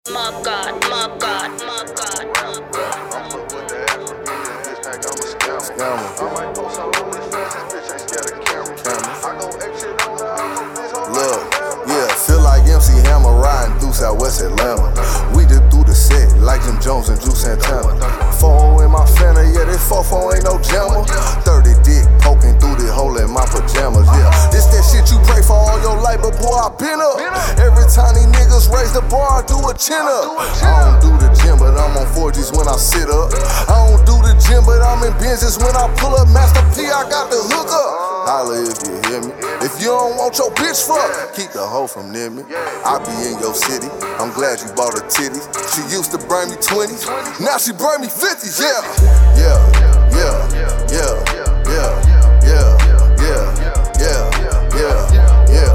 Mob God, mob God, mob God, mob God. I'm fuck with the African, bitch think I'm a scammer. I might post on OnlyFans, this bitch ain't scared of cameras. I go X shit on the house, this whole Look, yeah, feel like MC Hammer riding through Southwest Atlanta. We did through the set like Jim Jones and Drew Santana. 4 in my Fanta, yeah, this 4 ain't no jammer. 30 dick poking through the hole in my pajamas, yeah. This that shit you pray for all your life, but boy, I been up. Every time these niggas raise the bar, I do a chin up. I don't do the gym, but I'm on 4Gs when I sit up. I don't do the gym, but I'm in business when I pull up. Master P, I got the hook up. Holla if you hear me. If you don't want your bitch fucked, keep the hoe from near me. I be in your city, I'm glad you bought her titties. She used to bring me 20s, now she bring me 50s, yeah. Yeah, yeah, yeah, yeah, yeah, yeah, yeah, yeah, yeah, yeah, yeah,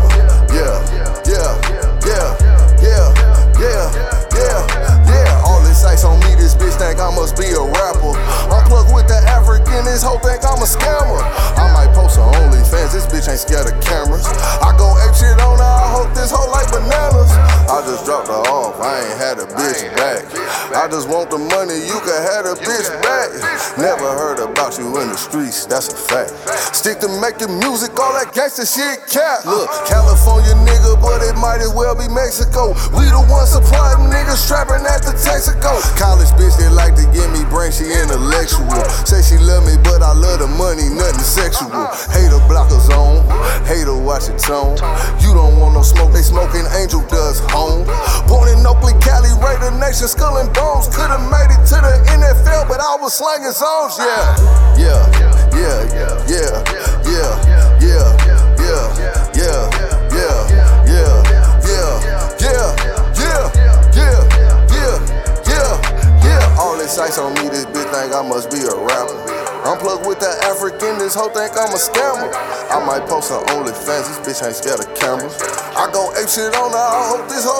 yeah, yeah, yeah. All this ice on me, this bitch think I must be a rapper. I'm plugged with the African, this hoe think I'm a scammer. I might post on OnlyFans, this bitch ain't scared of cameras. I go ape shit on her, I hope this hoe like bananas. I just dropped her off, I ain't had a bitch back. I just want the money, you can have the bitch back. Never heard about you in the streets, that's a fact. Stick to making music, all that gangsta shit cap. Look, California nigga, but it might as well be Mexico. We the ones supplying niggas strapping at the Texaco. College bitch that like to give me brain, she intellectual. Say she love me, but I love the money, nothing sexual. Hater blockers on, hater watch it tone. You don't want no smoke, they smoking Angel Dust home. Born in Oakland, Cali, Raider Nation, skull and bones. Could've made it to the NFL, but I was slanging zones, yeah. Yeah, yeah, yeah, yeah, yeah, yeah, yeah, yeah, yeah, yeah, yeah, yeah, yeah, yeah. All this ice on me, this bitch think I must be a rapper. I'm plugged with the African, this hoe think I'm a scammer. I might post on OnlyFans, this bitch ain't scared of cameras. I go ape shit on her, I hope this hoe